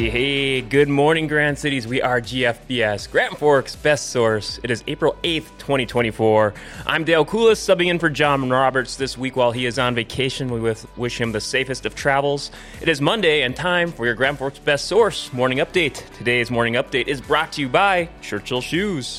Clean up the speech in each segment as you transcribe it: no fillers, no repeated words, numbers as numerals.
Hey, good morning, Grand Cities. We are GFBS, Grand Forks Best Source. It is April 8th, 2024. I'm Dale Koulis, subbing in for John Roberts this week while he is on vacation. We wish him the safest of travels. It is Monday and time for your Grand Forks Best Source Morning Update. Today's Morning Update is brought to you by Churchill Shoes.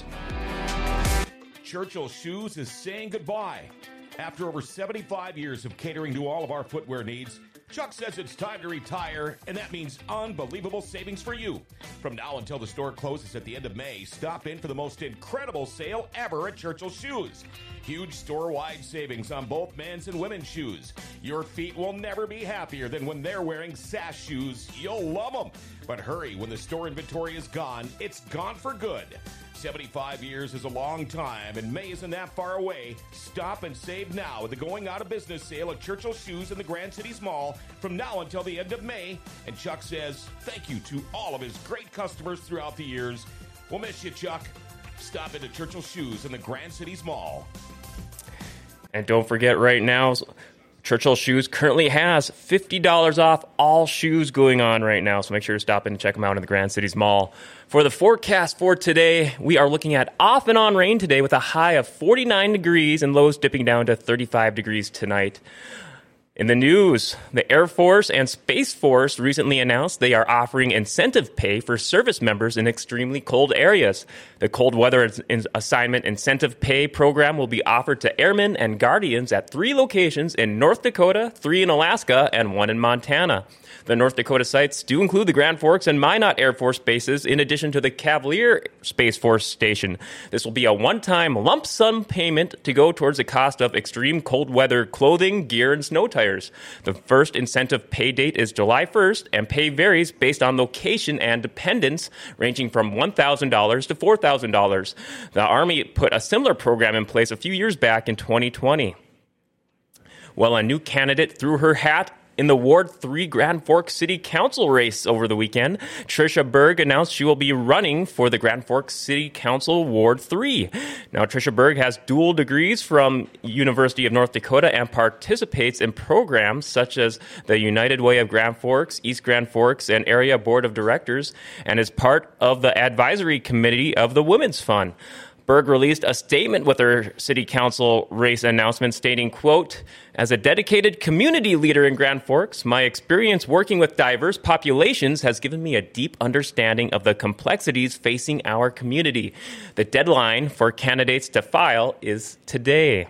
Churchill Shoes is saying goodbye. After over 75 years of catering to all of our footwear needs, Chuck says it's time to retire, and that means unbelievable savings for you. From now until the store closes at the end of May, stop in for the most incredible sale ever at Churchill Shoes. Huge store-wide savings on both men's and women's shoes. Your feet will never be happier than when they're wearing Sash shoes. You'll love them. But hurry, when the store inventory is gone, it's gone for good. 75 years is a long time, and May isn't that far away. Stop and save now with the going out of business sale at Churchill Shoes in the Grand Cities Mall from now until the end of May. And Chuck says thank you to all of his great customers throughout the years. We'll miss you, Chuck. Stop into Churchill Shoes in the Grand Cities Mall. And don't forget, right now, Churchill Shoes currently has $50 off all shoes going on right now, so make sure to stop in and check them out in the Grand Cities Mall. For the forecast for today, we are looking at off and on rain today with a high of 49 degrees and lows dipping down to 35 degrees tonight. In the news, the Air Force and Space Force recently announced they are offering incentive pay for service members in extremely cold areas. The Cold Weather Assignment Incentive Pay program will be offered to airmen and guardians at 3 locations in North Dakota, 3 in Alaska, and 1 in Montana. The North Dakota sites do include the Grand Forks and Minot Air Force bases, in addition to the Cavalier Space Force Station. This will be a one-time lump sum payment to go towards the cost of extreme cold weather clothing, gear, and snow tires. The first incentive pay date is July 1st, and pay varies based on location and dependence, ranging from $1,000 to $4,000. The Army put a similar program in place a few years back in 2020. Well, a new candidate threw her hat in the Ward 3 Grand Forks City Council race over the weekend. Tricia Berg announced she will be running for the Grand Forks City Council Ward 3. Now, Tricia Berg has dual degrees from University of North Dakota and participates in programs such as the United Way of Grand Forks, East Grand Forks, and Area Board of Directors, and is part of the advisory committee of the Women's Fund. Berg released a statement with her city council race announcement stating, quote, "As a dedicated community leader in Grand Forks, my experience working with diverse populations has given me a deep understanding of the complexities facing our community. The deadline for candidates to file is today."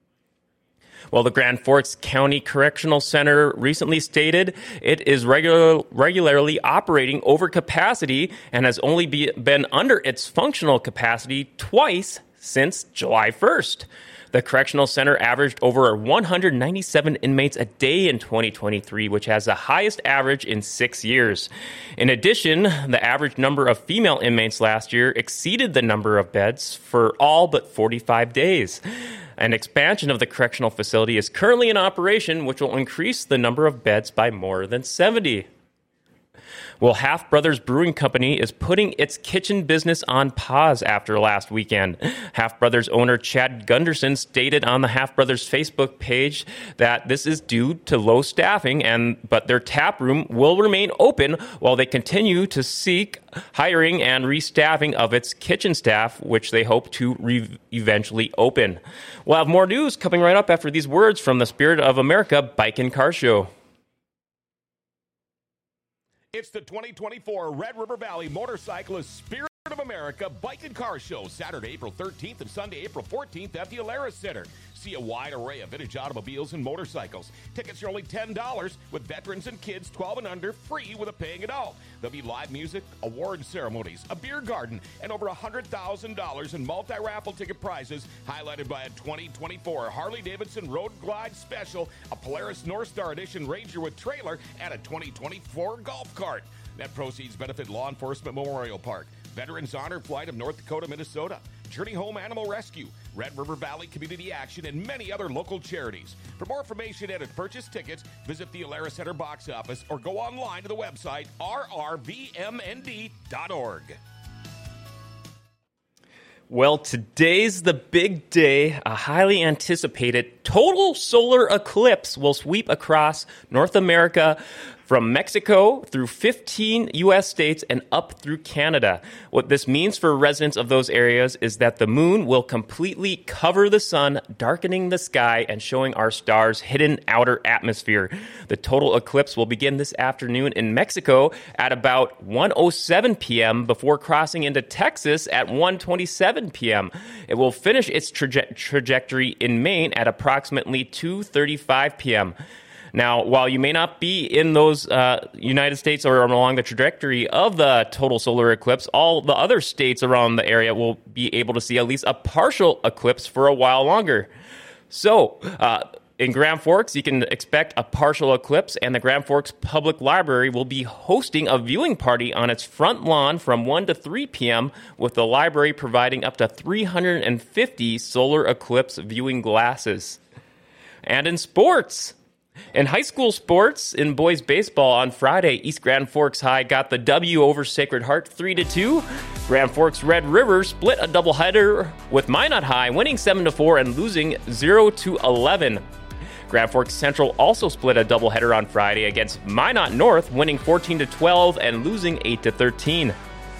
Well, the Grand Forks County Correctional Center recently stated it is regularly operating over capacity and has only been under its functional capacity twice since July 1st. The Correctional Center averaged over 197 inmates a day in 2023, which has the highest average in 6 years. In addition, the average number of female inmates last year exceeded the number of beds for all but 45 days. An expansion of the correctional facility is currently in operation, which will increase the number of beds by more than 70. Well, Half Brothers Brewing Company is putting its kitchen business on pause after last weekend. Half Brothers owner Chad Gunderson stated on the Half Brothers Facebook page that this is due to low staffing, but their tap room will remain open while they continue to seek hiring and restaffing of its kitchen staff, which they hope to eventually open. We'll have more news coming right up after these words from the Spirit of America Bike and Car Show. It's the 2024 Red River Valley Motorcyclist Spirit of America Bike and Car Show, Saturday, April 13th and Sunday, April 14th at the Alaris Center. See a wide array of vintage automobiles and motorcycles. Tickets are only $10, with veterans and kids 12 and under free with a paying adult. There'll be live music, award ceremonies, a beer garden, and over $100,000 in multi-raffle ticket prizes, highlighted by a 2024 Harley-Davidson Road Glide Special, a Polaris North Star Edition Ranger with trailer, and a 2024 golf cart. Net proceeds benefit Law Enforcement Memorial Park, Veterans Honor Flight of North Dakota, Minnesota, Journey Home Animal Rescue, Red River Valley Community Action, and many other local charities. For more information and to purchase tickets, visit the Alaris Center box office or go online to the website rrvmnd.org. Well, today's the big day, a highly anticipated total solar eclipse will sweep across North America from Mexico through 15 U.S. states and up through Canada. What this means for residents of those areas is that the moon will completely cover the sun, darkening the sky and showing our stars' hidden outer atmosphere. The total eclipse will begin this afternoon in Mexico at about 1:07 p.m. before crossing into Texas at 1:27 p.m. It will finish its trajectory in Maine at approximately 2:35 p.m. Now, while you may not be in those United States or along the trajectory of the total solar eclipse, all the other states around the area will be able to see at least a partial eclipse for a while longer. So, in Grand Forks, you can expect a partial eclipse, and the Grand Forks Public Library will be hosting a viewing party on its front lawn from 1 to 3 p.m., with the library providing up to 350 solar eclipse viewing glasses. And in sports, in high school sports, in boys baseball on Friday, East Grand Forks High got the W over Sacred Heart 3-2. Grand Forks Red River split a doubleheader with Minot High, winning 7-4 and losing 0-11. Grand Forks Central also split a doubleheader on Friday against Minot North, winning 14-12 and losing 8-13.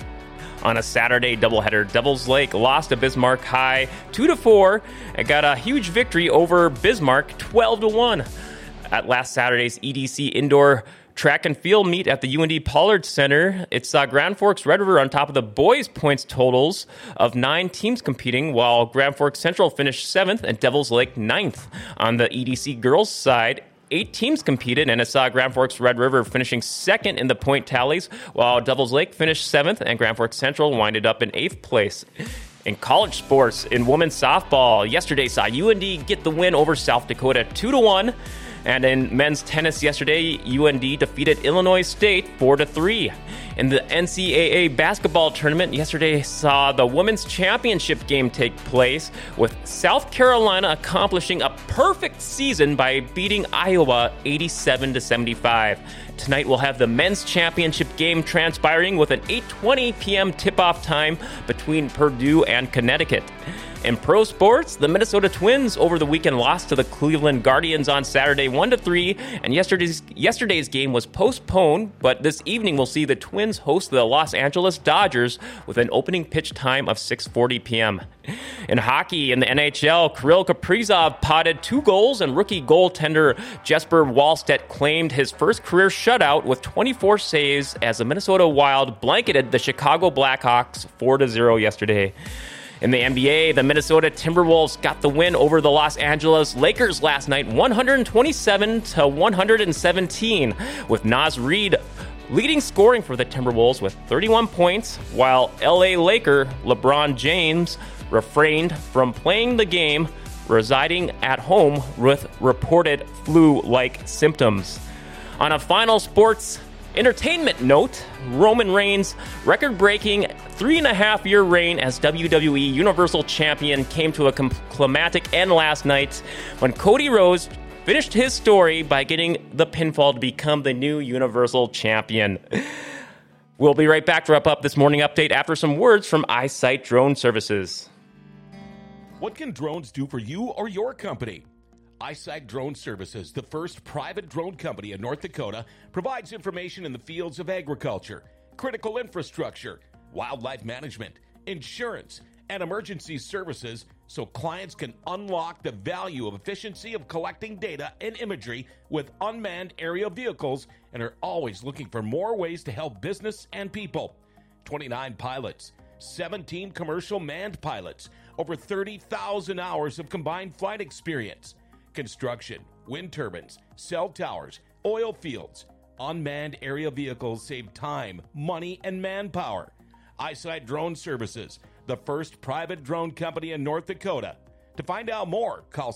On a Saturday doubleheader, Devils Lake lost to Bismarck High 2-4 and got a huge victory over Bismarck 12-1. At last Saturday's EDC indoor track and field meet at the UND Pollard Center, it saw Grand Forks Red River on top of the boys' points totals of 9 teams competing, while Grand Forks Central finished 7th and Devils Lake 9th. On the EDC girls' side, 8 teams competed, and it saw Grand Forks Red River finishing 2nd in the point tallies, while Devils Lake finished 7th and Grand Forks Central winded up in 8th place. In college sports, in women's softball, yesterday saw UND get the win over South Dakota 2-1. And in men's tennis yesterday, UND defeated Illinois State 4-3. In the NCAA basketball tournament yesterday saw the women's championship game take place, with South Carolina accomplishing a perfect season by beating Iowa 87-75. Tonight we'll have the men's championship game transpiring with an 8:20 p.m. tip-off time between Purdue and Connecticut. In pro sports, the Minnesota Twins over the weekend lost to the Cleveland Guardians on Saturday 1-3, and yesterday's game was postponed, but this evening we'll see the Twins host the Los Angeles Dodgers with an opening pitch time of 6:40 p.m. In hockey, in the NHL, Kirill Kaprizov potted 2 goals, and rookie goaltender Jesper Wallstedt claimed his first career shutout with 24 saves as the Minnesota Wild blanketed the Chicago Blackhawks 4-0 yesterday. In the NBA, the Minnesota Timberwolves got the win over the Los Angeles Lakers last night, 127-117, with Naz Reid leading scoring for the Timberwolves with 31 points, while LA Laker LeBron James refrained from playing the game, residing at home with reported flu-like symptoms. On a final sports entertainment note, Roman Reigns' record-breaking 3.5-year reign as WWE Universal Champion came to a climactic end last night when Cody Rhodes finished his story by getting the pinfall to become the new Universal Champion. We'll be right back to wrap up this morning update after some words from iSight Drone Services. What can drones do for you or your company? iSight Drone Services, the first private drone company in North Dakota, provides information in the fields of agriculture, critical infrastructure, wildlife management, insurance, and emergency services so clients can unlock the value of efficiency of collecting data and imagery with unmanned aerial vehicles and are always looking for more ways to help business and people. 29 pilots, 17 commercial manned pilots, over 30,000 hours of combined flight experience. Construction, wind turbines, cell towers, oil fields, unmanned aerial vehicles save time, money, and manpower. iSight Drone Services, the first private drone company in North Dakota. To find out more, call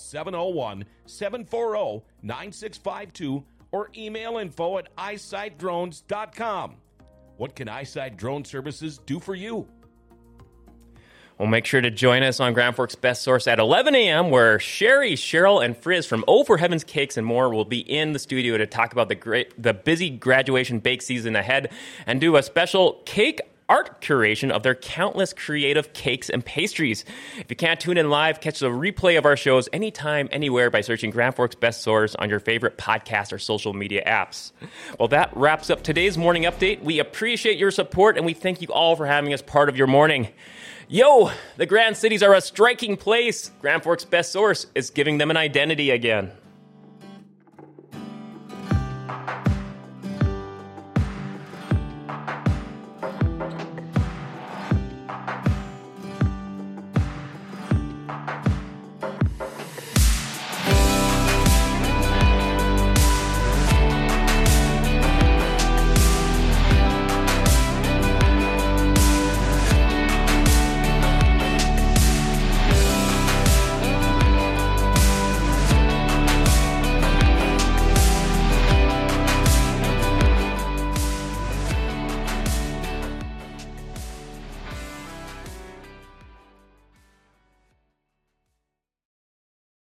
701-740-9652 or email info@isightdrones.com. What can iSight Drone Services do for you? Well, make sure to join us on Grand Forks Best Source at 11 a.m., where Sherry, Cheryl, and Frizz from Oh for Heaven's Cakes and More will be in the studio to talk about the busy graduation bake season ahead and do a special cake art curation of their countless creative cakes and pastries. If you can't tune in live, catch the replay of our shows anytime, anywhere by searching Grand Forks Best Source on your favorite podcast or social media apps. Well, that wraps up today's morning update. We appreciate your support, and we thank you all for having us part of your morning. Yo, the Grand Cities are a striking place. Grand Forks Best Source is giving them an identity again.